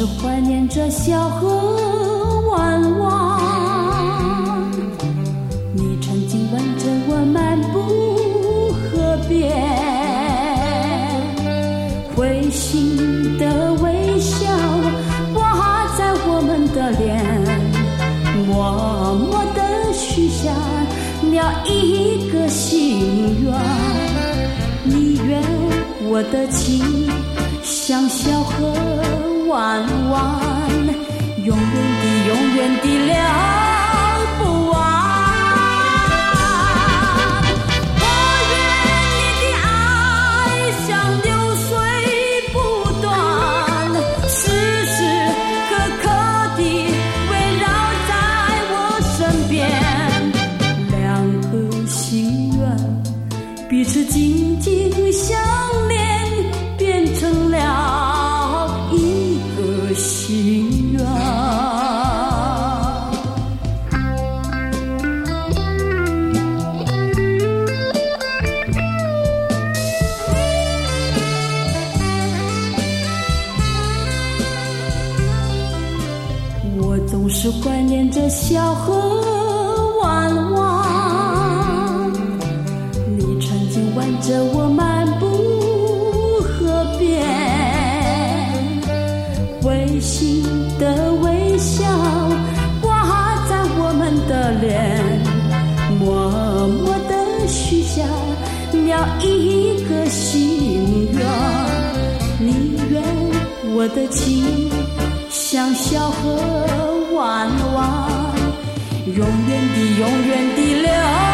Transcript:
是怀念着小河弯弯，你曾经挽着我漫步河边，会心的微笑挂在我们的脸，默默地许下了一个心愿，你愿我的情像小河弯弯，永远地了不完。我愿你的爱像流水不断，时时刻刻地围绕在我身边，两颗心愿彼此紧紧相连，变成了一个心愿。我总是怀念着小河弯弯，你曾经挽着我漫步河边，会心的微笑挂在我们的脸，默默地许下了一个心愿，你愿我的情像小河弯弯，永远地了